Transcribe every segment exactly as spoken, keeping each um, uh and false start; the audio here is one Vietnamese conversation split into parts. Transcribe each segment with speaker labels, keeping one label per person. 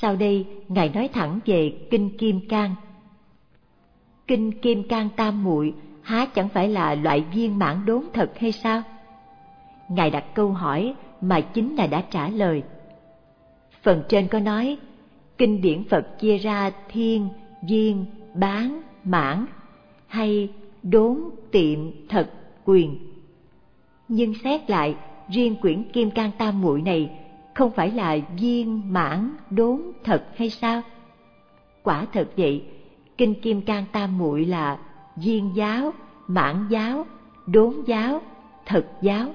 Speaker 1: Sau đây, Ngài nói thẳng về Kinh Kim Cang. Kinh Kim Cang Tam Muội há chẳng phải là loại viên mãn đốn thật hay sao? Ngài đặt câu hỏi mà chính là đã trả lời. Phần trên có nói, kinh điển Phật chia ra thiên, viên, bán, mãn, hay đốn, tiệm, thật, quyền. Nhưng xét lại, riêng quyển Kim Cang Tam Muội này không phải là viên, mãn, đốn, thật hay sao? Quả thật vậy, kinh Kim Cang Tam Muội là viên giáo, mãn giáo, đốn giáo, thật giáo.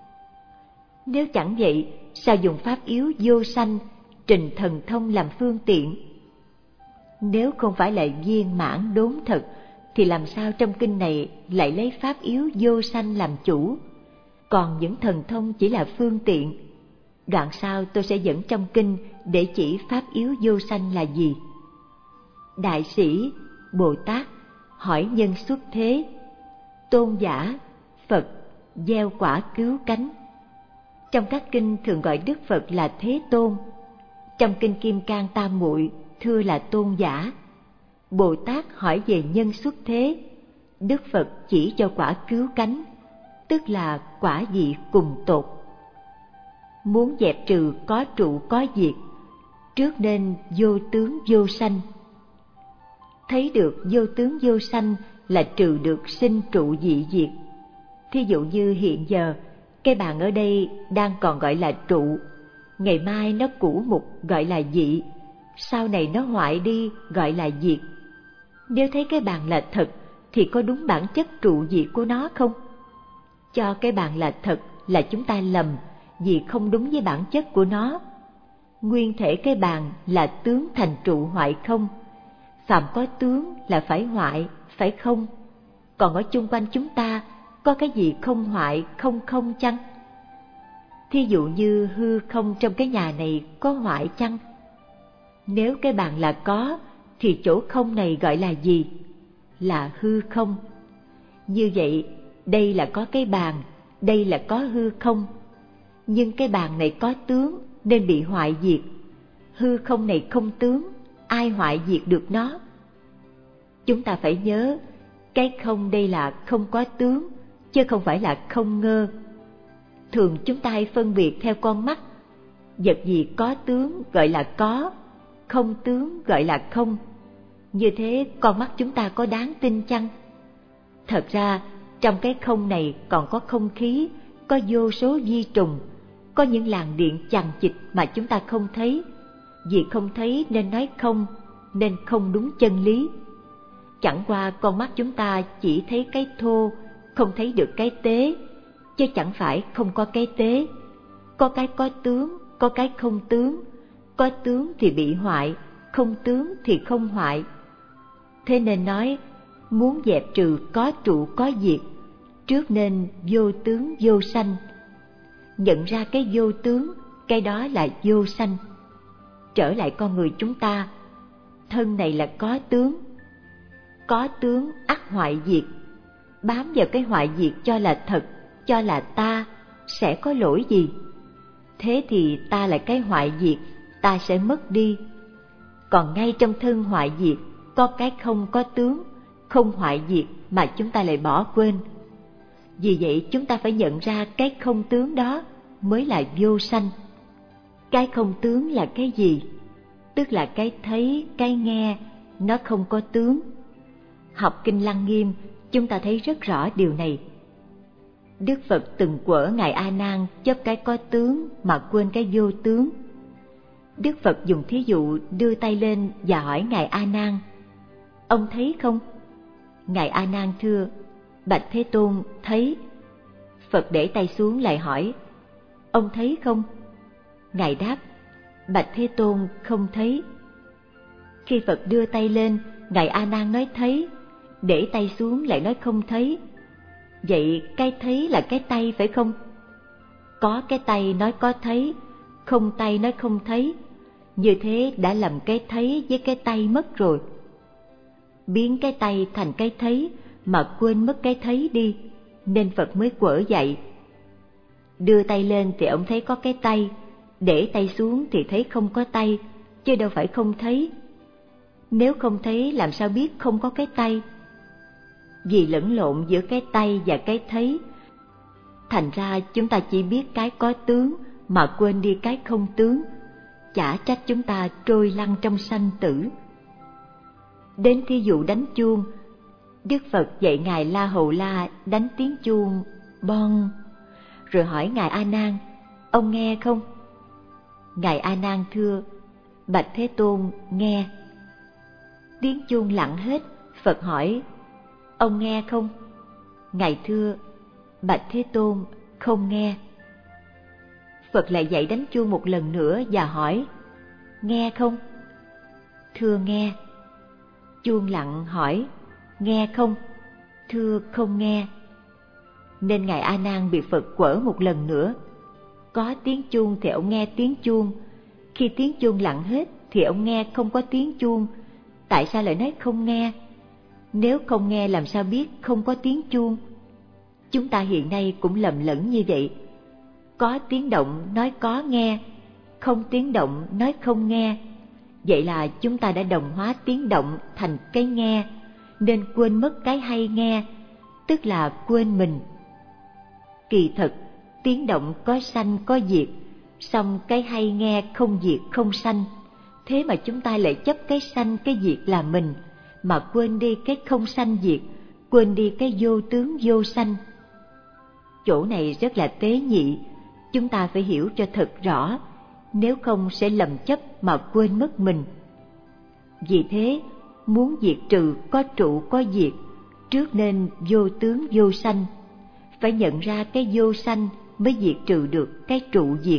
Speaker 1: Nếu chẳng vậy, sao dùng pháp yếu vô sanh, trình thần thông làm phương tiện? Nếu không phải là viên mãn đốn thật, thì làm sao trong kinh này lại lấy pháp yếu vô sanh làm chủ, còn những thần thông chỉ là phương tiện? Đoạn sau tôi sẽ dẫn trong kinh để chỉ pháp yếu vô sanh là gì. Đại sĩ, Bồ Tát hỏi nhân xuất thế, tôn giả, Phật gieo quả cứu cánh. Trong các kinh thường gọi Đức Phật là Thế Tôn. Trong kinh Kim Cang Tam Muội thưa là tôn giả. Bồ Tát hỏi về nhân xuất thế, Đức Phật chỉ cho quả cứu cánh, tức là quả vị cùng tột. Muốn dẹp trừ có trụ có diệt, trước nên vô tướng vô sanh. Thấy được vô tướng vô sanh là trừ được sinh trụ dị diệt. Thí dụ như hiện giờ, cái bàn ở đây đang còn gọi là trụ, ngày mai nó cũ mục gọi là dị, sau này nó hoại đi gọi là diệt. Nếu thấy cái bàn là thật thì có đúng bản chất trụ diệt của nó không? Cho cái bàn là thật là chúng ta lầm, vì không đúng với bản chất của nó. Nguyên thể cái bàn là tướng thành trụ hoại không. Phàm có tướng là phải hoại, phải không? Còn ở chung quanh chúng ta có cái gì không hoại, không không chăng? Thí dụ như hư không trong cái nhà này có hoại chăng? Nếu cái bàn là có, thì chỗ không này gọi là gì? Là hư không. Như vậy, đây là có cái bàn, đây là có hư không. Nhưng cái bàn này có tướng nên bị hoại diệt. Hư không này không tướng, ai hoại diệt được nó? Chúng ta phải nhớ, cái không đây là không có tướng, chứ không phải là không ngơ. Thường chúng ta hay phân biệt theo con mắt. Vật gì có tướng gọi là có, không tướng gọi là không. Như thế con mắt chúng ta có đáng tin chăng? Thật ra trong cái không này còn có không khí, có vô số vi trùng, có những làn điện chằng chịt mà chúng ta không thấy. Vì không thấy nên nói không, nên không đúng chân lý. Chẳng qua con mắt chúng ta chỉ thấy cái thô, không thấy được cái tế, chứ chẳng phải không có cái tế. Có cái có tướng, có cái không tướng. Có tướng thì bị hoại, không tướng thì không hoại. Thế nên nói, muốn dẹp trừ có trụ có diệt, trước nên vô tướng vô sanh. Nhận ra cái vô tướng, cái đó là vô sanh. Trở lại con người chúng ta, thân này là có tướng. Có tướng ắt hoại diệt. Bám vào cái hoại diệt cho là thật, cho là ta, sẽ có lỗi gì? Thế thì ta là cái hoại diệt, ta sẽ mất đi. Còn ngay trong thân hoại diệt, có cái không có tướng, không hoại diệt mà chúng ta lại bỏ quên. Vì vậy chúng ta phải nhận ra cái không tướng đó mới là vô sanh. Cái không tướng là cái gì? Tức là cái thấy, cái nghe, nó không có tướng. Học Kinh Lăng Nghiêm, chúng ta thấy rất rõ điều này. Đức Phật từng quở Ngài A Nan chấp cái có tướng mà quên cái vô tướng. Đức Phật dùng thí dụ đưa tay lên và hỏi Ngài A Nan: ông thấy không? Ngài A Nan thưa: bạch Thế Tôn, thấy. Phật để tay xuống lại hỏi: ông thấy không? Ngài đáp: bạch Thế Tôn, không thấy. Khi Phật đưa tay lên, Ngài A Nan nói thấy, để tay xuống lại nói không thấy. Vậy cái thấy là cái tay phải không? Có cái tay nói có thấy, không tay nói không thấy. Như thế đã lầm cái thấy với cái tay mất rồi. Biến cái tay thành cái thấy mà quên mất cái thấy đi, nên Phật mới quở dạy. Đưa tay lên thì ông thấy có cái tay, để tay xuống thì thấy không có tay, chứ đâu phải không thấy. Nếu không thấy làm sao biết không có cái tay? Vì lẫn lộn giữa cái tay và cái thấy, thành ra chúng ta chỉ biết cái có tướng mà quên đi cái không tướng. Chả trách chúng ta trôi lăn trong sanh tử. Đến thí dụ đánh chuông, Đức Phật dạy Ngài La Hầu La đánh tiếng chuông bon, rồi hỏi Ngài A Nan, ông nghe không? Ngài A Nan thưa, bạch Thế Tôn, nghe. Tiếng chuông lặng hết, Phật hỏi, ông nghe không? Ngài thưa, bạch Thế Tôn, không nghe. Phật lại dạy đánh chuông một lần nữa và hỏi, nghe không? Thưa nghe. Chuông lặng hỏi, nghe không? Thưa không nghe. Nên Ngài A Nan bị Phật quở một lần nữa. Có tiếng chuông thì ông nghe tiếng chuông, khi tiếng chuông lặng hết thì ông nghe không có tiếng chuông. Tại sao lại nói không nghe? Nếu không nghe làm sao biết không có tiếng chuông? Chúng ta hiện nay cũng lầm lẫn như vậy. Có tiếng động nói có nghe, không tiếng động nói không nghe. Vậy là chúng ta đã đồng hóa tiếng động thành cái nghe, nên quên mất cái hay nghe, tức là quên mình. Kỳ thực, tiếng động có sanh có diệt, song cái hay nghe không diệt không sanh. Thế mà chúng ta lại chấp cái sanh cái diệt là mình, mà quên đi cái không sanh diệt, quên đi cái vô tướng vô sanh. Chỗ này rất là tế nhị, chúng ta phải hiểu cho thật rõ, nếu không sẽ lầm chấp mà quên mất mình. Vì thế, muốn diệt trừ có trụ có diệt, trước nên vô tướng vô sanh. Phải nhận ra cái vô sanh mới diệt trừ được cái trụ diệt.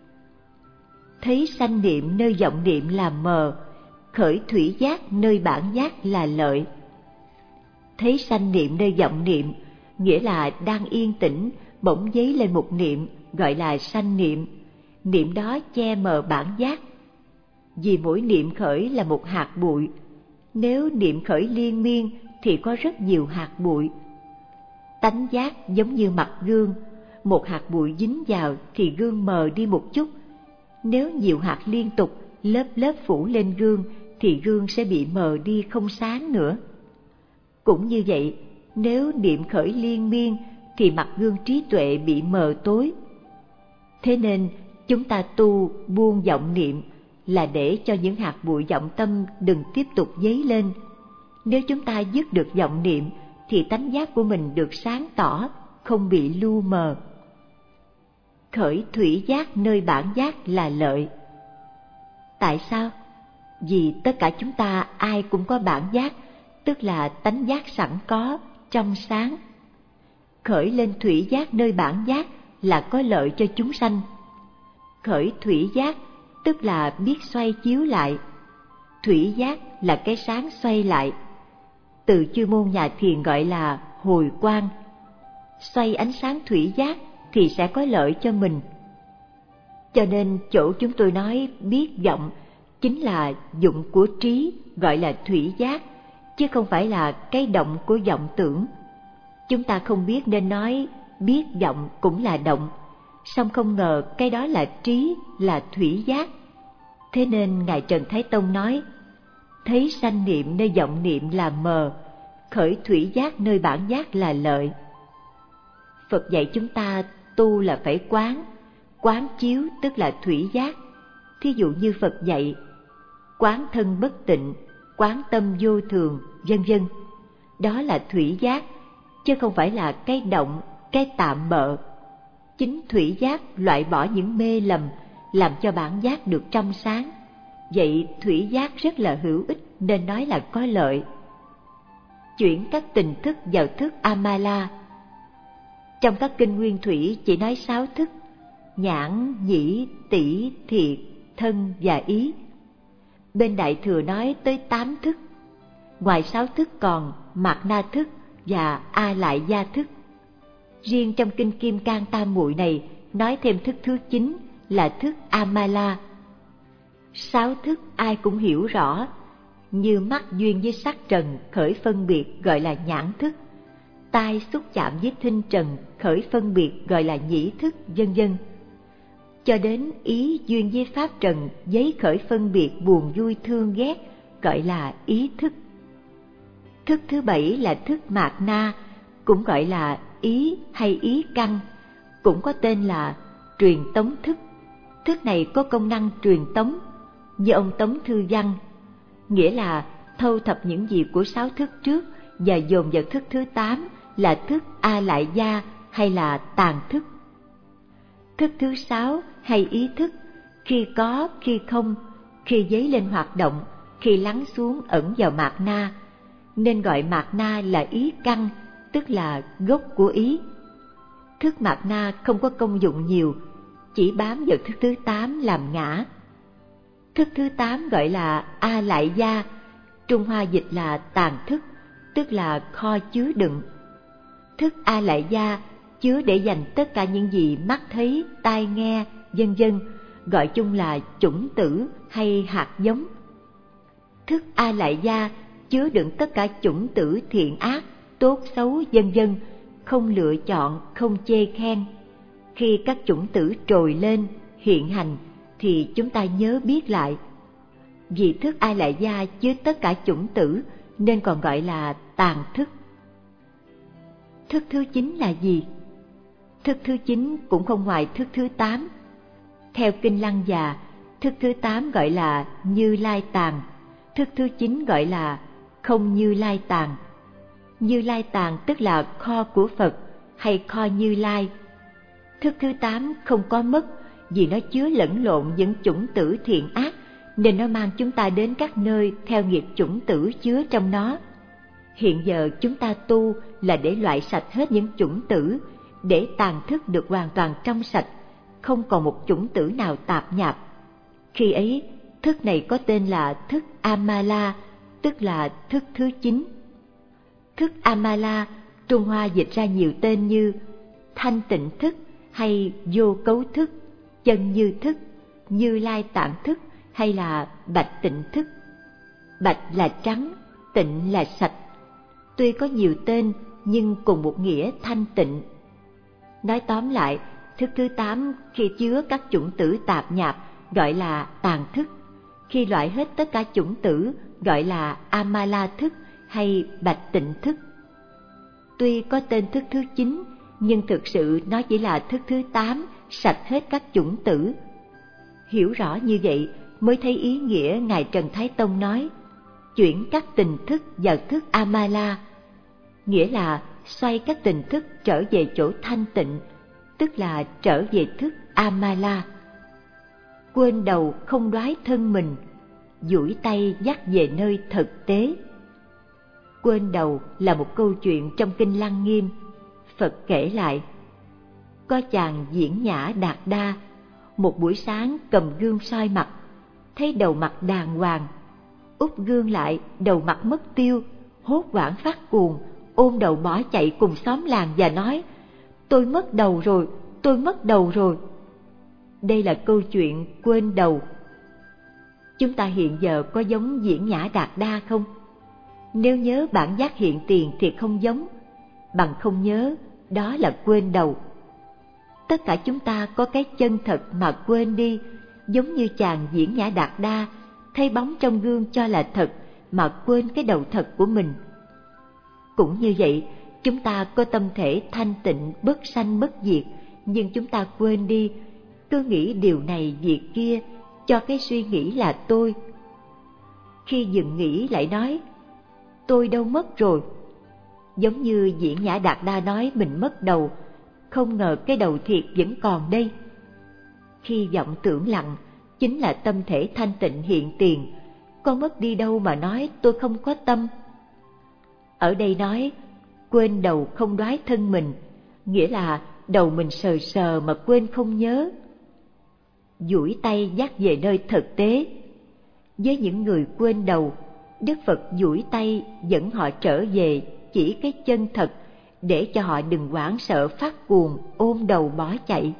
Speaker 1: Thấy sanh niệm nơi vọng niệm là mờ, khởi thủy giác nơi bản giác là lợi. Thấy sanh niệm nơi vọng niệm, nghĩa là đang yên tĩnh, bỗng dấy lên một niệm, gọi là sanh niệm. Niệm đó che mờ bản giác. Vì mỗi niệm khởi là một hạt bụi, nếu niệm khởi liên miên thì có rất nhiều hạt bụi. Tánh giác giống như mặt gương, một hạt bụi dính vào thì gương mờ đi một chút. Nếu nhiều hạt liên tục lớp lớp phủ lên gương thì gương sẽ bị mờ đi không sáng nữa. Cũng như vậy, nếu niệm khởi liên miên thì mặt gương trí tuệ bị mờ tối. Thế nên chúng ta tu buông vọng niệm là để cho những hạt bụi vọng tâm đừng tiếp tục dấy lên. Nếu chúng ta dứt được vọng niệm thì tánh giác của mình được sáng tỏ, không bị lu mờ. Khởi thủy giác nơi bản giác là lợi. Tại sao? Vì tất cả chúng ta ai cũng có bản giác, tức là tánh giác sẵn có, trong sáng. Khởi lên thủy giác nơi bản giác là có lợi cho chúng sanh. Khởi thủy giác tức là biết xoay chiếu lại. Thủy giác là cái sáng xoay lại. Từ chuyên môn nhà thiền gọi là hồi quang. Xoay ánh sáng thủy giác thì sẽ có lợi cho mình. Cho nên chỗ chúng tôi nói biết vọng chính là dụng của trí, gọi là thủy giác, chứ không phải là cái động của vọng tưởng. Chúng ta không biết nên nói biết vọng cũng là động, song không ngờ cái đó là trí, là thủy giác. Thế nên Ngài Trần Thái Tông nói, thấy sanh niệm nơi vọng niệm là mờ, khởi thủy giác nơi bản giác là lợi. Phật dạy chúng ta tu là phải quán, quán chiếu tức là thủy giác. Thí dụ như Phật dạy, quán thân bất tịnh, quán tâm vô thường, vân vân. Đó là thủy giác, chứ không phải là cái động, cái tạm bợ. Chính thủy giác loại bỏ những mê lầm, làm cho bản giác được trong sáng. Vậy thủy giác rất là hữu ích, nên nói là có lợi. Chuyển các tình thức vào thức Amala. Trong các kinh nguyên thủy chỉ nói sáu thức: nhãn, nhĩ, tỷ, thiệt, thân và ý. Bên Đại Thừa nói tới tám thức. Ngoài sáu thức còn Mạt Na thức và A Lại Gia thức. Riêng trong kinh Kim Cang Tam Muội này nói thêm thức thứ chín là thức Amala. Sáu thức ai cũng hiểu rõ, như mắt duyên với sắc trần khởi phân biệt gọi là nhãn thức, tai xúc chạm với thinh trần khởi phân biệt gọi là nhĩ thức, vân vân. cho đến ý duyên với pháp trần giấy khởi phân biệt buồn vui thương ghét, gọi là ý thức. Thức thứ bảy là thức mạt na, cũng gọi là ý hay ý căn, cũng có tên là truyền tống thức. Thức này có công năng truyền tống, như ông Tống Thư Văn, nghĩa là thâu thập những gì của sáu thức trước và dồn vào thức thứ tám là thức A Lại Gia hay là tàn thức. Thức thứ sáu hay ý thức, khi có, khi không, khi dấy lên hoạt động, khi lắng xuống ẩn vào mạt na, nên gọi mạt na là ý căn, tức là gốc của ý. Thức mạt na không có công dụng nhiều, chỉ bám vào thức thứ tám làm ngã. Thức thứ tám gọi là A Lại Gia, Trung Hoa dịch là tàn thức, tức là kho chứa đựng. Thức A Lại Gia chứa để dành tất cả những gì mắt thấy, tai nghe, vân vân, gọi chung là chủng tử hay hạt giống. Thức A Lại Gia chứa đựng tất cả chủng tử thiện ác, tốt xấu, vân vân, không lựa chọn, không chê khen. Khi các chủng tử trồi lên, hiện hành, thì chúng ta nhớ biết lại. Vì thức A Lại Gia chứa tất cả chủng tử nên còn gọi là tàn thức. Thức thứ chín là gì? Thức thứ chín cũng không ngoài thức thứ tám. Theo Kinh Lăng Già, thức thứ tám gọi là Như Lai Tàn, thức thứ chín gọi là Không Như Lai Tàn. Như Lai Tàn tức là kho của Phật hay kho Như Lai. Thức thứ tám không có mất, vì nó chứa lẫn lộn những chủng tử thiện ác, nên nó mang chúng ta đến các nơi theo nghiệp chủng tử chứa trong nó. Hiện giờ chúng ta tu là để loại sạch hết những chủng tử, để tàn thức được hoàn toàn trong sạch, không còn một chủng tử nào tạp nhạp. Khi ấy, thức này có tên là thức Amala, tức là thức thứ chín. Thức Amala, Trung Hoa dịch ra nhiều tên như thanh tịnh thức hay vô cấu thức, chân như thức, Như Lai Tạng thức hay là bạch tịnh thức. Bạch là trắng, tịnh là sạch. Tuy có nhiều tên nhưng cùng một nghĩa thanh tịnh. Nói tóm lại, thức thứ tám khi chứa các chủng tử tạp nhạp gọi là tàn thức. Khi loại hết tất cả chủng tử gọi là Amala thức hay bạch tịnh thức. Tuy có tên thức thứ chín, nhưng thực sự nó chỉ là thức thứ tám, sạch hết các chủng tử. Hiểu rõ như vậy mới thấy ý nghĩa Ngài Trần Thái Tông nói, chuyển các tình thức vào thức Amala, nghĩa là xoay các tình thức trở về chỗ thanh tịnh, tức là trở về thức Amala. Quên đầu không đoái thân mình, duỗi tay dắt về nơi thực tế. Quên đầu là một câu chuyện trong Kinh Lăng Nghiêm. Phật kể lại, có chàng diễn nhã đạt đa, một buổi sáng cầm gương soi mặt, thấy đầu mặt đàng hoàng, úp gương lại đầu mặt mất tiêu, hốt hoảng phát cuồng, ôm đầu bỏ chạy cùng xóm làng và nói, tôi mất đầu rồi, tôi mất đầu rồi. Đây là câu chuyện quên đầu. Chúng ta hiện giờ có giống diễn nhã đạt đa không? Nếu nhớ bản giác hiện tiền thì không giống, bằng không nhớ, đó là quên đầu. Tất cả chúng ta có cái chân thật mà quên đi, giống như chàng diễn nhã đạt đa, thấy bóng trong gương cho là thật mà quên cái đầu thật của mình. Cũng như vậy, chúng ta có tâm thể thanh tịnh, bất sanh bất diệt, nhưng chúng ta quên đi, cứ nghĩ điều này việc kia, cho cái suy nghĩ là tôi. Khi dừng nghĩ lại nói, tôi đâu mất rồi. Giống như diễn nhã đạt đa nói mình mất đầu, không ngờ cái đầu thiệt vẫn còn đây. Khi vọng tưởng lặng, chính là tâm thể thanh tịnh hiện tiền, con mất đi đâu mà nói tôi không có tâm. Ở đây nói, quên đầu không đoái thân mình, nghĩa là đầu mình sờ sờ mà quên không nhớ. Duỗi tay dắt về nơi thực tế. Với những người quên đầu, Đức Phật duỗi tay dẫn họ trở về chỉ cái chân thật, để cho họ đừng hoảng sợ phát cuồng, ôm đầu bỏ chạy.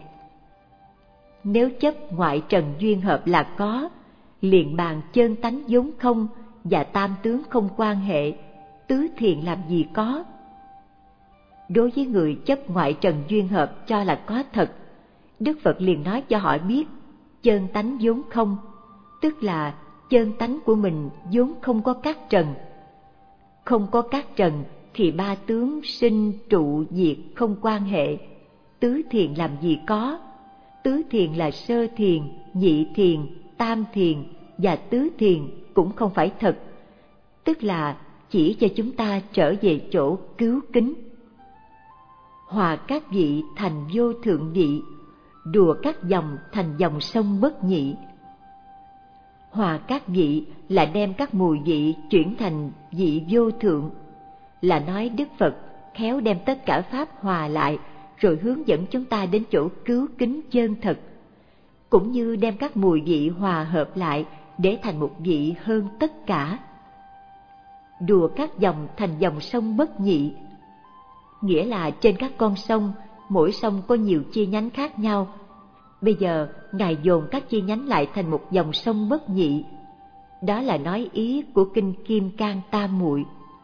Speaker 1: Nếu chấp ngoại trần duyên hợp là có, liền bàn chân tánh vốn không và tam tướng không quan hệ, tứ thiện làm gì có. Đối với người chấp ngoại trần duyên hợp cho là có thật, Đức Phật liền nói cho họ biết chân tánh vốn không, tức là chân tánh của mình vốn không có cát trần. Không có cát trần thì ba tướng sinh trụ diệt không quan hệ, tứ thiền làm gì có. Tứ thiền là sơ thiền, nhị thiền, tam thiền và tứ thiền cũng không phải thật, tức là chỉ cho chúng ta trở về chỗ cứu kính. Hòa các vị thành vô thượng vị, đùa các dòng thành dòng sông bất nhị. Hòa các vị là đem các mùi vị chuyển thành vị vô thượng, là nói Đức Phật khéo đem tất cả pháp hòa lại rồi hướng dẫn chúng ta đến chỗ cứu kính chân thật, cũng như đem các mùi vị hòa hợp lại để thành một vị hơn tất cả. Đùa các dòng thành dòng sông bất nhị, nghĩa là trên các con sông, mỗi sông có nhiều chi nhánh khác nhau. Bây giờ Ngài dồn các chi nhánh lại thành một dòng sông bất nhị. Đó là nói ý của kinh Kim Cang Tam Muội.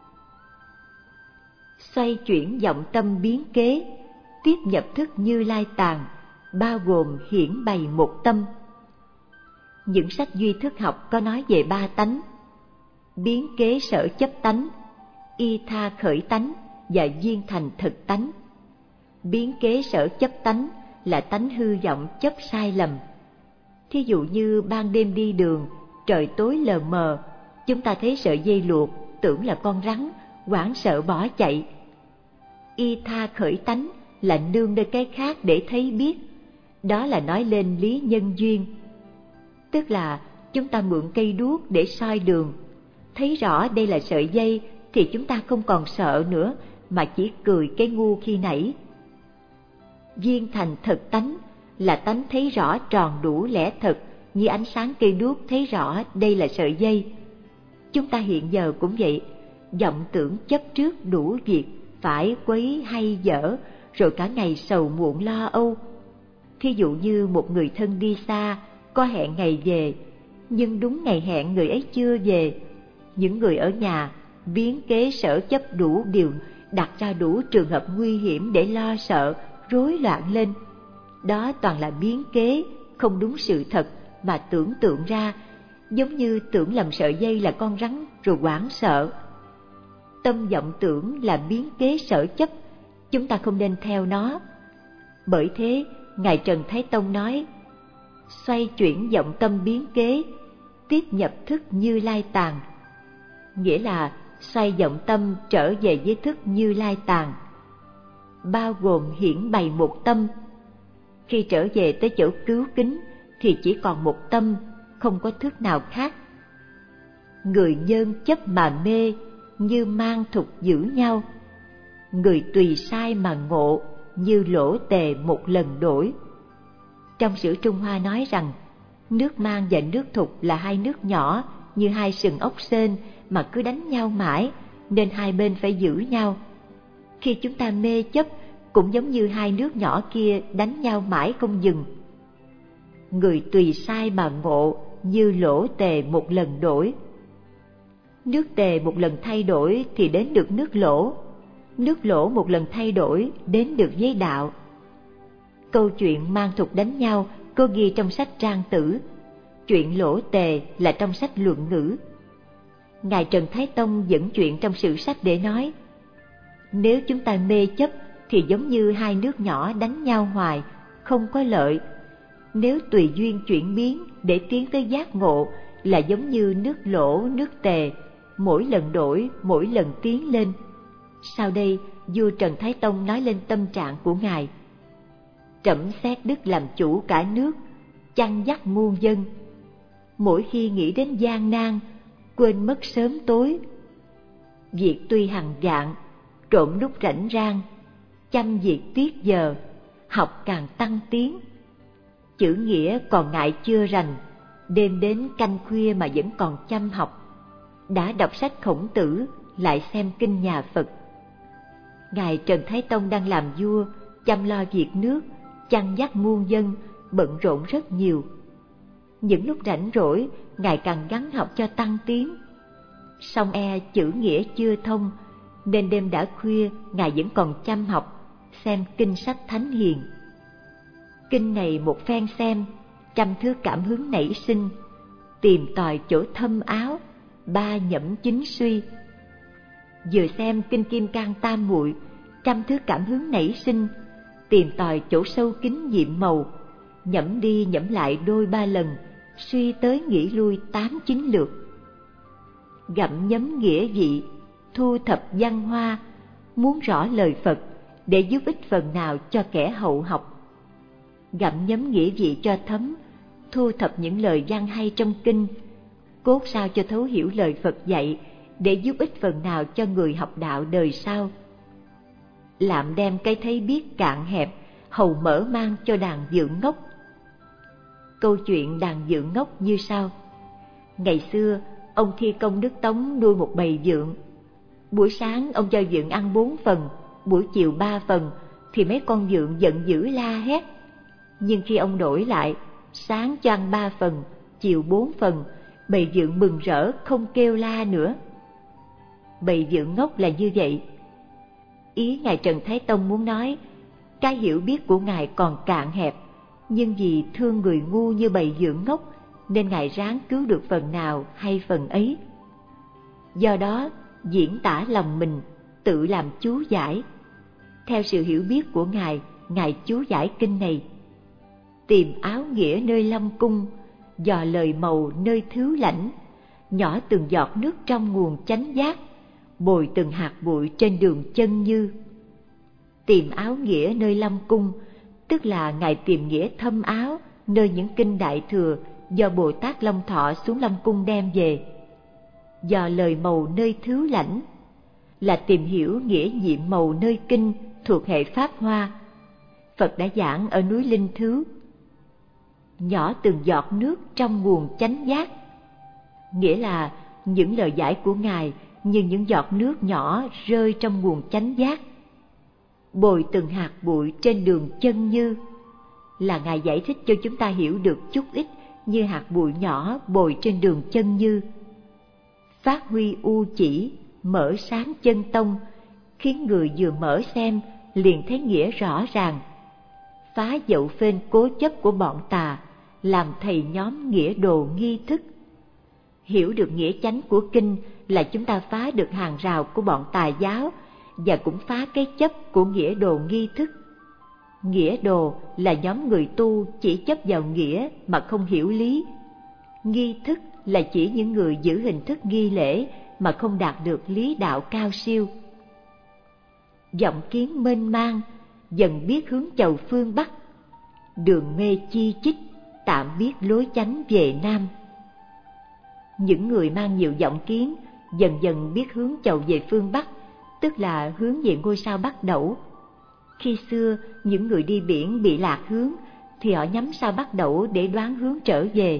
Speaker 1: Xoay chuyển vọng tâm biến kế, tiếp nhập thức Như Lai tàng, bao gồm hiển bày một tâm. Những sách duy thức học có nói về ba tánh: biến kế sở chấp tánh, y tha khởi tánh và viên thành thực tánh. Biến kế sở chấp tánh là tánh hư vọng chấp sai lầm. Thí dụ như ban đêm đi đường, trời tối lờ mờ, chúng ta thấy sợi dây luộc, tưởng là con rắn, hoảng sợ bỏ chạy. Y tha khởi tánh là nương nơi cái khác để thấy biết, đó là nói lên lý nhân duyên. Tức là chúng ta mượn cây đuốc để soi đường, thấy rõ đây là sợi dây thì chúng ta không còn sợ nữa, mà chỉ cười cái ngu khi nãy. Viên thành thực tánh là tánh thấy rõ tròn đủ lẽ thật, như ánh sáng cây đuốc thấy rõ đây là sợi dây. Chúng ta hiện giờ cũng vậy, vọng tưởng chấp trước đủ việc phải quấy hay dở, rồi cả ngày sầu muộn lo âu. Thí dụ như một người thân đi xa, có hẹn ngày về, nhưng đúng ngày hẹn người ấy chưa về. Những người ở nhà biến kế sở chấp đủ điều, đặt ra đủ trường hợp nguy hiểm để lo sợ, rối loạn lên. Đó toàn là biến kế, không đúng sự thật mà tưởng tượng ra, giống như tưởng lầm sợi dây là con rắn rồi hoảng sợ. Tâm vọng tưởng là biến kế sở chấp, chúng ta không nên theo nó. Bởi thế, Ngài Trần Thái Tông nói, xoay chuyển vọng tâm biến kế, tiếp nhập thức Như Lai tàng. Nghĩa là xoay vọng tâm trở về với thức Như Lai tàng, bao gồm hiển bày một tâm. Khi trở về tới chỗ cứu kính thì chỉ còn một tâm, không có thức nào khác. Người nhân chấp mà mê, như mang thục giữ nhau. Người tùy sai mà ngộ, như lỗ tề một lần đổi. Trong sử Trung Hoa nói rằng, nước mang và nước thục là hai nước nhỏ như hai sừng ốc sên mà cứ đánh nhau mãi, nên hai bên phải giữ nhau. Khi chúng ta mê chấp cũng giống như hai nước nhỏ kia đánh nhau mãi không dừng. Người tùy sai mà ngộ, như lỗ tề một lần đổi. Nước tề một lần thay đổi thì đến được nước lỗ, nước lỗ một lần thay đổi đến được giới đạo. Câu chuyện mang thục đánh nhau có ghi trong sách Trang Tử, chuyện lỗ tề là trong sách Luận Ngữ. Ngài Trần Thái Tông dẫn chuyện trong sử sách để nói, nếu chúng ta mê chấp thì giống như hai nước nhỏ đánh nhau hoài, không có lợi. Nếu tùy duyên chuyển biến để tiến tới giác ngộ là giống như nước lỗ, nước tề, mỗi lần đổi, mỗi lần tiến lên. Sau đây, vua Trần Thái Tông nói lên tâm trạng của Ngài. Trẫm xét đức làm chủ cả nước, chăn dắt muôn dân. Mỗi khi nghĩ đến gian nan, quên mất sớm tối. Việc tuy hằng vạn, trộm lúc rảnh rang, chăm việc tiết giờ, học càng tăng tiến. Chữ nghĩa còn ngại chưa rành, đêm đến canh khuya mà vẫn còn chăm học. Đã đọc sách Khổng Tử, lại xem kinh nhà Phật. Ngài Trần Thái Tông đang làm vua, chăm lo việc nước, chăn dắt muôn dân, bận rộn rất nhiều. Những lúc rảnh rỗi, Ngài càng gắng học cho tăng tiến. Song e chữ nghĩa chưa thông, nên đêm đã khuya Ngài vẫn còn chăm học, xem kinh sách thánh hiền. Kinh này một phen xem, trăm thước cảm hứng nảy sinh, tìm tòi chỗ thâm áo, ba nhẫm chính suy. Vừa xem kinh Kim Cang Tam Muội, trăm thước cảm hứng nảy sinh, tìm tòi chỗ sâu kín nhiệm màu, nhẫm đi nhẫm lại đôi ba lần, suy tới nghĩ lui tám chín lượt. Gặm nhấm nghĩa vị, thu thập văn hoa, muốn rõ lời Phật để giúp ích phần nào cho kẻ hậu học. Gặm nhấm nghĩa vị cho thấm, thu thập những lời văn hay trong kinh, cốt sao cho thấu hiểu lời Phật dạy để giúp ích phần nào cho người học đạo đời sau. Lạm đem cái thấy biết cạn hẹp, hầu mở mang cho đàn dượng ngốc. Câu chuyện đàn dượng ngốc như sau. Ngày xưa, ông Thi Công nước Tống nuôi một bầy dượng. Buổi sáng ông cho dượng ăn bốn phần, buổi chiều ba phần, thì mấy con dượng giận dữ la hét. Nhưng khi ông đổi lại, sáng cho ăn ba phần, chiều bốn phần, bầy dượng mừng rỡ không kêu la nữa. Bầy dượng ngốc là như vậy. Ý Ngài Trần Thái Tông muốn nói, cái hiểu biết của Ngài còn cạn hẹp, nhưng vì thương người ngu như bầy dượng ngốc, nên Ngài ráng cứu được phần nào hay phần ấy. Do đó, diễn tả lòng mình, tự làm chú giải. Theo sự hiểu biết của Ngài, Ngài chú giải kinh này. Tìm áo nghĩa nơi Long Cung, dò lời màu nơi Thiếu Lãnh, nhỏ từng giọt nước trong nguồn chánh giác, bồi từng hạt bụi trên đường chân như. Tìm áo nghĩa nơi Long Cung, tức là Ngài tìm nghĩa thâm áo nơi những kinh Đại Thừa do Bồ Tát Long Thọ xuống Long Cung đem về. Dò lời màu nơi Thiếu Lãnh là tìm hiểu nghĩa nhiệm màu nơi kinh thuộc hệ Pháp Hoa. Phật đã giảng ở núi Linh Thứ. Nhỏ từng giọt nước trong nguồn chánh giác, nghĩa là những lời giải của Ngài như những giọt nước nhỏ rơi trong nguồn chánh giác. Bồi từng hạt bụi trên đường chân như là Ngài giải thích cho chúng ta hiểu được chút ít như hạt bụi nhỏ bồi trên đường chân như. Phát huy u chỉ, mở sáng chân tông, khiến người vừa mở xem liền thấy nghĩa rõ ràng. Phá dậu phên cố chấp của bọn tà, làm thầy nhóm nghĩa đồ nghi thức. Hiểu được nghĩa chánh của kinh là chúng ta phá được hàng rào của bọn tà giáo và cũng phá cái chấp của nghĩa đồ nghi thức. Nghĩa đồ là nhóm người tu chỉ chấp vào nghĩa mà không hiểu lý. Nghi thức là chỉ những người giữ hình thức nghi lễ mà không đạt được lý đạo cao siêu. Vọng kiến mênh mang, dần biết hướng chầu phương Bắc, đường mê chi chích, tạm biết lối chánh về Nam. Những người mang nhiều vọng kiến dần dần biết hướng chầu về phương Bắc, tức là hướng về ngôi sao Bắc Đẩu. Khi xưa, những người đi biển bị lạc hướng thì họ nhắm sao Bắc Đẩu để đoán hướng trở về.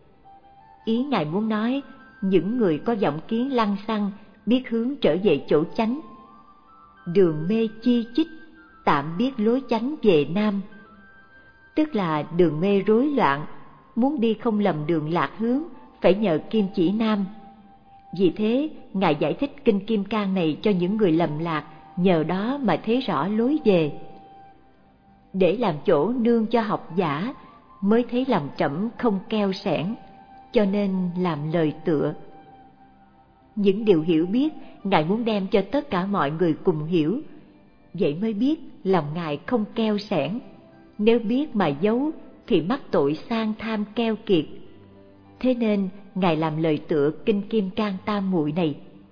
Speaker 1: Ý Ngài muốn nói, những người có vọng kiến lăng xăng biết hướng trở về chỗ chánh. Đường mê chi chích, tạm biết lối chánh về Nam, tức là đường mê rối loạn, muốn đi không lầm đường lạc hướng phải nhờ kim chỉ Nam. Vì thế, Ngài giải thích kinh Kim Cang này cho những người lầm lạc, nhờ đó mà thấy rõ lối về. Để làm chỗ nương cho học giả, mới thấy lòng trẫm không keo sẻn, cho nên làm lời tựa. Những điều hiểu biết, Ngài muốn đem cho tất cả mọi người cùng hiểu. Vậy mới biết lòng Ngài không keo sẻn. Nếu biết mà giấu thì mắc tội sang tham keo kiệt. Thế nên Ngài làm lời tựa kinh Kim Cang Tam Muội này.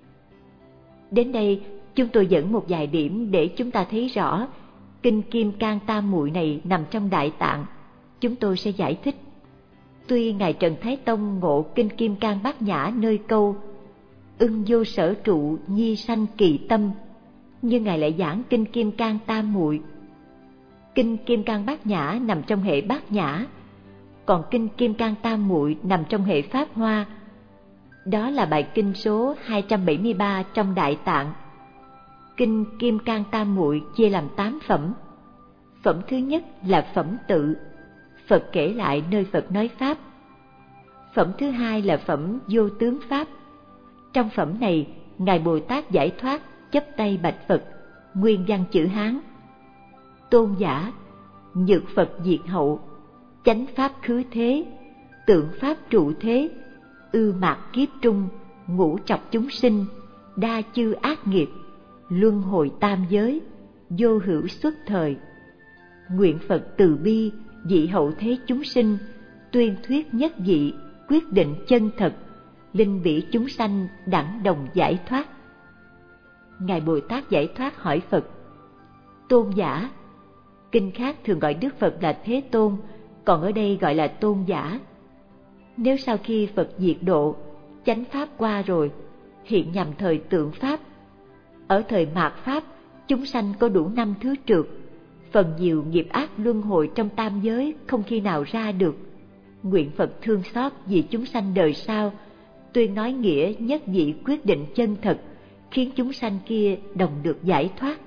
Speaker 1: Đến đây chúng tôi dẫn một vài điểm để chúng ta thấy rõ kinh Kim Cang Tam Muội này nằm trong Đại Tạng. Chúng tôi sẽ giải thích. Tuy Ngài Trần Thái Tông ngộ kinh Kim Cang Bát Nhã nơi câu ưng vô sở trụ nhi sanh kỳ tâm, nhưng Ngài lại giảng kinh Kim Cang Tam Muội. Kinh Kim Cang Bát Nhã nằm trong hệ Bát Nhã, còn kinh Kim Cang Tam Muội nằm trong hệ Pháp Hoa. Đó là bài kinh số hai trăm bảy mươi ba trong Đại Tạng. Kinh Kim Cang Tam Muội chia làm tám phẩm. Phẩm thứ nhất là phẩm tự, Phật kể lại nơi Phật nói Pháp. Phẩm thứ hai là phẩm vô tướng Pháp. Trong phẩm này, Ngài Bồ Tát giải thoát, chắp tay bạch Phật, nguyên văn chữ Hán. Tôn giả, nhược Phật diệt hậu, chánh pháp khứ thế, tượng pháp trụ thế, ư mạt kiếp trung, ngũ trọc chúng sinh, đa chư ác nghiệp, luân hồi tam giới, vô hữu xuất thời. Nguyện Phật từ bi, dị hậu thế chúng sinh, tuyên thuyết nhất dị, quyết định chân thật, linh bỉ chúng sanh đẳng đồng giải thoát. Ngài Bồ Tát Giải Thoát hỏi Phật: Tôn giả, kinh khác thường gọi Đức Phật là Thế Tôn, còn ở đây gọi là Tôn giả. Nếu sau khi Phật diệt độ, chánh pháp qua rồi, hiện nhằm thời tượng pháp, ở thời mạt pháp, chúng sanh có đủ năm thứ trượt, phần nhiều nghiệp ác luân hồi trong tam giới không khi nào ra được. Nguyện Phật thương xót vì chúng sanh đời sau, tuyên nói nghĩa nhất dị quyết định chân thật, khiến chúng sanh kia đồng được giải thoát.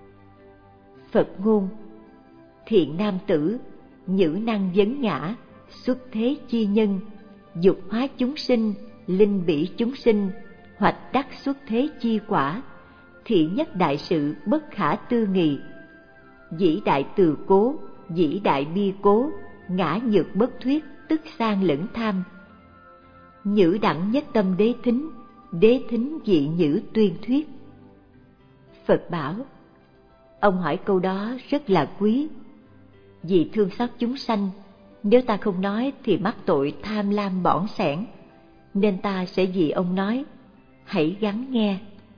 Speaker 1: Phật ngôn: Thiện nam tử, nhữ năng vấn ngã, xuất thế chi nhân, dục hóa chúng sinh, linh bỉ chúng sinh, hoạch đắc xuất thế chi quả, thị nhất đại sự bất khả tư nghị. Dĩ đại từ cố, dĩ đại bi cố, ngã nhược bất thuyết, tức sang lẫn tham. Nhữ đẳng nhất tâm đế thính, đế thính dị nhữ tuyên thuyết. Phật bảo: Ông hỏi câu đó rất là quý. Vì thương xót chúng sanh, nếu ta không nói thì mắc tội tham lam bỏng sẻn, nên ta sẽ vì ông nói, hãy gắng nghe.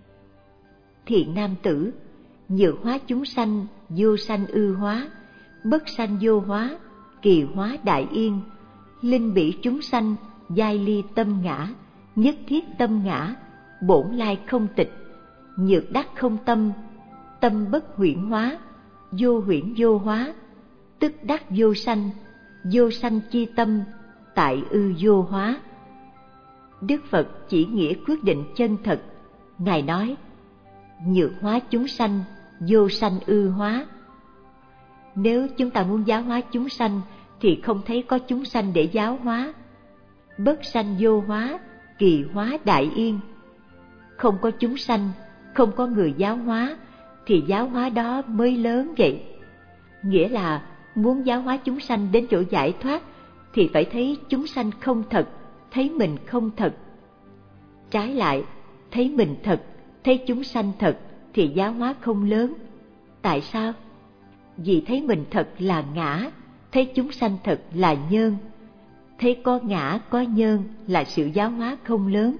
Speaker 1: Thiện nam tử, nhược hóa chúng sanh, vô sanh ư hóa, bất sanh vô hóa, kỳ hóa đại yên, linh bỉ chúng sanh, giai ly tâm ngã, nhất thiết tâm ngã, bổn lai không tịch, nhược đắc không tâm, tâm bất huyễn hóa, vô huyễn vô hóa, tức đắc vô sanh, vô sanh chi tâm, tại ư vô hóa. Đức Phật chỉ nghĩa quyết định chân thật. Ngài nói: Nhược hóa chúng sanh, vô sanh ư hóa. Nếu chúng ta muốn giáo hóa chúng sanh thì không thấy có chúng sanh để giáo hóa. Bất sanh vô hóa, kỳ hóa đại yên. Không có chúng sanh, không có người giáo hóa, thì giáo hóa đó mới lớn vậy. Nghĩa là muốn giáo hóa chúng sanh đến chỗ giải thoát thì phải thấy chúng sanh không thật, thấy mình không thật. Trái lại, thấy mình thật, thấy chúng sanh thật thì giáo hóa không lớn. Tại sao? Vì thấy mình thật là ngã, thấy chúng sanh thật là nhân. Thấy có ngã, có nhân là sự giáo hóa không lớn.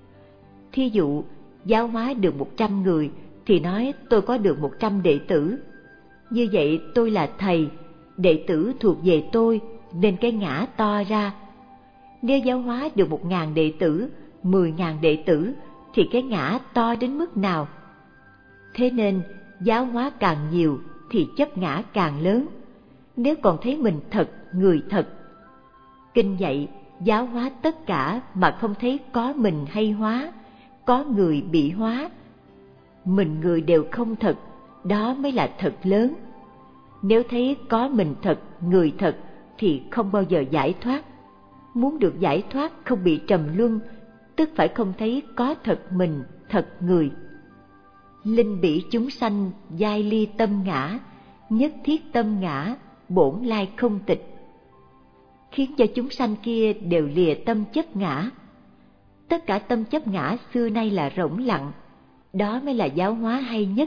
Speaker 1: Thí dụ, giáo hóa được một trăm người thì nói tôi có được một trăm đệ tử. Như vậy tôi là thầy, đệ tử thuộc về tôi nên cái ngã to ra. Nếu giáo hóa được một ngàn đệ tử, mười ngàn đệ tử thì cái ngã to đến mức nào? Thế nên giáo hóa càng nhiều thì chấp ngã càng lớn. Nếu còn thấy mình thật, người thật. Kinh dạy giáo hóa tất cả mà không thấy có mình hay hóa, có người bị hóa. Mình người đều không thật, đó mới là thật lớn. Nếu thấy có mình thật, người thật thì không bao giờ giải thoát. Muốn được giải thoát không bị trầm luân, tức phải không thấy có thật mình, thật người. Linh bỉ chúng sanh, giai ly tâm ngã, nhất thiết tâm ngã, bổn lai không tịch. Khiến cho chúng sanh kia đều lìa tâm chấp ngã. Tất cả tâm chấp ngã xưa nay là rỗng lặng, đó mới là giáo hóa hay nhất.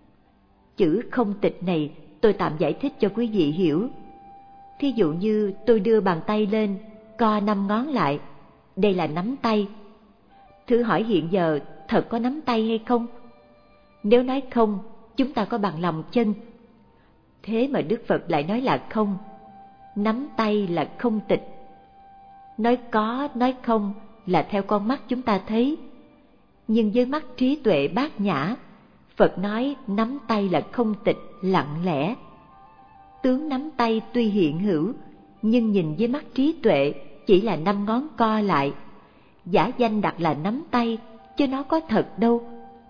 Speaker 1: Chữ không tịch này tôi tạm giải thích cho quý vị hiểu. Thí dụ như tôi đưa bàn tay lên, co năm ngón lại, đây là nắm tay. Thử hỏi hiện giờ thật có nắm tay hay không? Nếu nói không, chúng ta có bằng lòng chân. Thế mà Đức Phật lại nói là không. Nắm tay là không tịch. Nói có, nói không là theo con mắt chúng ta thấy. Nhưng với mắt trí tuệ bát nhã, Phật nói nắm tay là không tịch, lặng lẽ. Tướng nắm tay tuy hiện hữu, nhưng nhìn với mắt trí tuệ chỉ là năm ngón co lại. Giả danh đặt là nắm tay, chứ nó có thật đâu.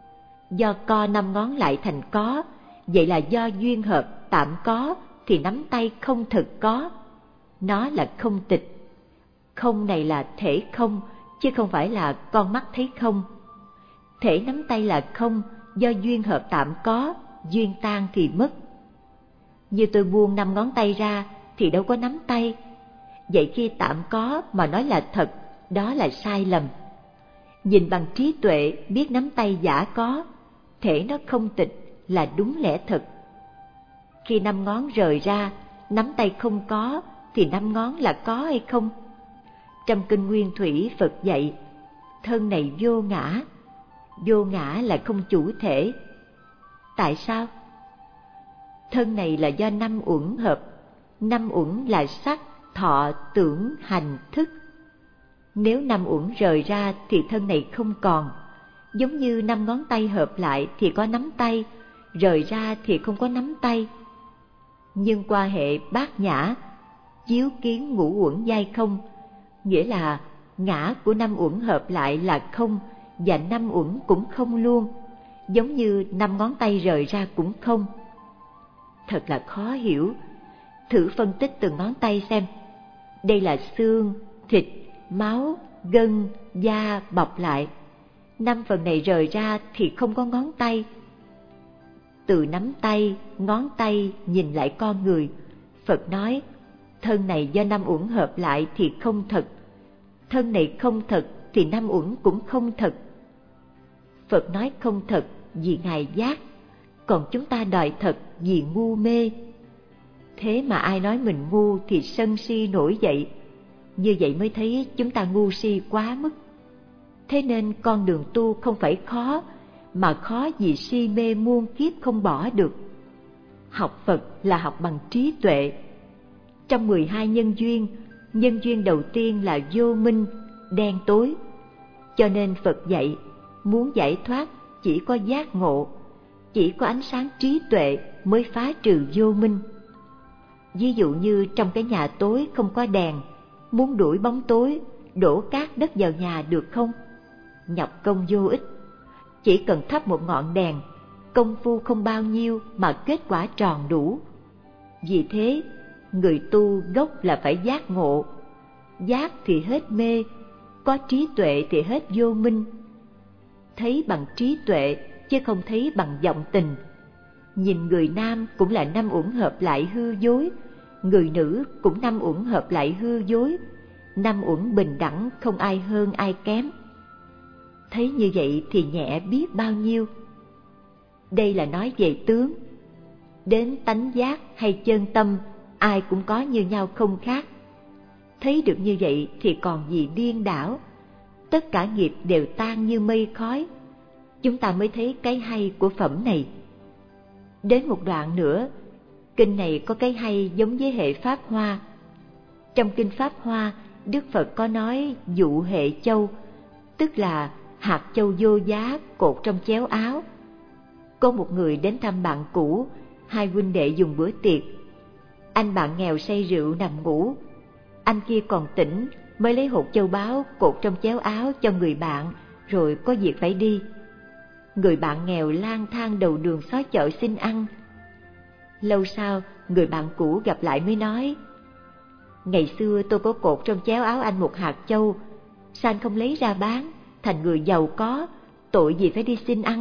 Speaker 1: Do co năm ngón lại thành có, vậy là do duyên hợp tạm có, thì nắm tay không thực có. Nó là không tịch. Không này là thể không, chứ không phải là con mắt thấy không. Thể nắm tay là không, do duyên hợp tạm có, duyên tan thì mất. Như tôi buông năm ngón tay ra thì đâu có nắm tay. Vậy khi tạm có mà nói là thật, đó là sai lầm. Nhìn bằng trí tuệ biết nắm tay giả có, thể nó không tịch là đúng lẽ thật. Khi năm ngón rời ra, nắm tay không có, thì năm ngón là có hay không? Trong kinh Nguyên Thủy Phật dạy, thân này vô ngã. Vô ngã là không chủ thể. Tại sao? Thân này là do năm uẩn hợp. Năm uẩn là sắc, thọ, tưởng, hành, thức. Nếu năm uẩn rời ra thì thân này không còn. Giống như năm ngón tay hợp lại thì có nắm tay, rời ra thì không có nắm tay. Nhưng qua hệ bát nhã, chiếu kiến ngũ uẩn giai không, nghĩa là ngã của năm uẩn hợp lại là không, và năm uẩn cũng không luôn, giống như năm ngón tay rời ra cũng không. Thật là khó hiểu. Thử phân tích từng ngón tay xem. Đây là xương, thịt, máu, gân, da bọc lại. Năm phần này rời ra thì không có ngón tay. Từ nắm tay, ngón tay nhìn lại con người, Phật nói thân này do năm uẩn hợp lại thì không thật. Thân này không thật thì năm uẩn cũng không thật. Phật nói không thật vì Ngài giác, còn chúng ta đòi thật vì ngu mê. Thế mà ai nói mình ngu thì sân si nổi dậy. Như vậy mới thấy chúng ta ngu si quá mức. Thế nên con đường tu không phải khó, mà khó vì si mê muôn kiếp không bỏ được. Học Phật là học bằng trí tuệ. Trong mười hai nhân duyên, nhân duyên đầu tiên là vô minh, đen tối. Cho nên Phật dạy, muốn giải thoát chỉ có giác ngộ, chỉ có ánh sáng trí tuệ mới phá trừ vô minh. Ví dụ như trong cái nhà tối không có đèn, muốn đuổi bóng tối, đổ cát đất vào nhà được không? Nhọc công vô ích. Chỉ cần thắp một ngọn đèn, công phu không bao nhiêu mà kết quả tròn đủ. Vì thế, người tu gốc là phải giác ngộ. Giác thì hết mê, có trí tuệ thì hết vô minh. Thấy bằng trí tuệ chứ không thấy bằng vọng tình. Nhìn người nam cũng là năm uẩn hợp lại hư dối, người nữ cũng năm uẩn hợp lại hư dối. Năm uẩn bình đẳng, không ai hơn ai kém. Thấy như vậy thì nhẹ biết bao nhiêu. Đây là nói về tướng. Đến tánh giác hay chân tâm, ai cũng có như nhau không khác. Thấy được như vậy thì còn gì điên đảo. Tất cả nghiệp đều tan như mây khói. Chúng ta mới thấy cái hay của phẩm này. Đến một đoạn nữa, kinh này có cái hay giống với hệ Pháp Hoa. Trong kinh Pháp Hoa, Đức Phật có nói dụ hệ châu, tức là hạt châu vô giá cột trong chéo áo. Có một người đến thăm bạn cũ, hai huynh đệ dùng bữa tiệc. Anh bạn nghèo say rượu nằm ngủ, anh kia còn tỉnh mới lấy hột châu báu cột trong chéo áo cho người bạn, rồi có việc phải đi. Người bạn nghèo lang thang đầu đường xó chợ xin ăn. Lâu sau, người bạn cũ gặp lại mới nói: ngày xưa tôi có cột trong chéo áo anh một hạt châu, sao anh không lấy ra bán, thành người giàu có, tội gì phải đi xin ăn?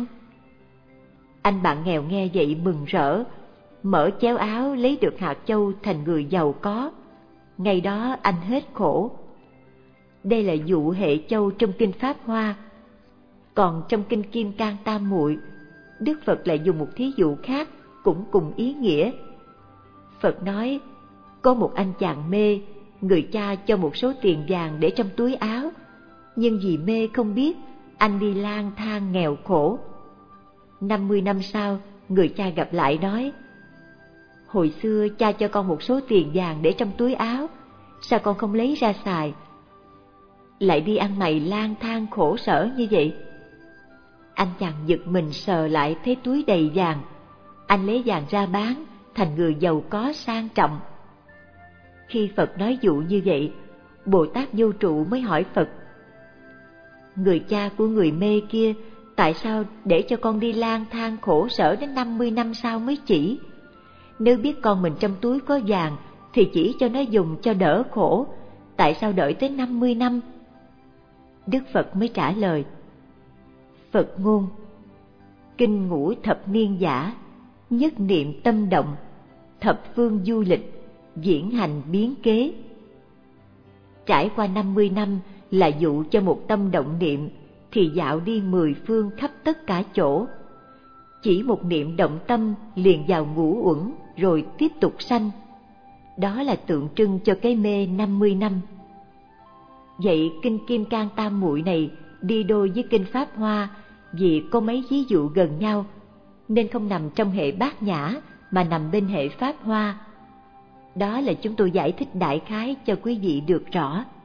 Speaker 1: Anh bạn nghèo nghe vậy mừng rỡ, mở chéo áo lấy được hạt châu thành người giàu có. Ngày đó anh hết khổ. Đây là dụ hệ châu trong kinh Pháp Hoa. Còn trong kinh Kim Cang Tam Muội, Đức Phật lại dùng một thí dụ khác cũng cùng ý nghĩa. Phật nói, có một anh chàng mê, người cha cho một số tiền vàng để trong túi áo, nhưng vì mê không biết, anh đi lang thang nghèo khổ. Năm mươi năm sau, người cha gặp lại nói: hồi xưa cha cho con một số tiền vàng để trong túi áo, sao con không lấy ra xài, lại đi ăn mày lang thang khổ sở như vậy? Anh chàng giật mình sờ lại thấy túi đầy vàng. Anh lấy vàng ra bán, thành người giàu có sang trọng. Khi Phật nói dụ như vậy, Bồ Tát Vô Trụ mới hỏi Phật: người cha của người mê kia tại sao để cho con đi lang thang khổ sở đến năm mươi năm sau mới chỉ? Nếu biết con mình trong túi có vàng thì chỉ cho nó dùng cho đỡ khổ, tại sao đợi tới năm mươi năm? Đức Phật mới trả lời: Phật ngôn, kinh ngũ thập niên giả, nhất niệm tâm động, thập phương du lịch, diễn hành biến kế. Trải qua năm mươi năm là dụ cho một tâm động niệm thì dạo đi mười phương khắp tất cả chỗ. Chỉ một niệm động tâm liền vào ngũ uẩn rồi tiếp tục sanh. Đó là tượng trưng cho cái mê năm mươi năm. Vậy kinh Kim Cang Tam Muội này đi đôi với kinh Pháp Hoa vì có mấy ví dụ gần nhau, nên không nằm trong hệ Bát Nhã mà nằm bên hệ Pháp Hoa. Đó là chúng tôi giải thích đại khái cho quý vị được rõ.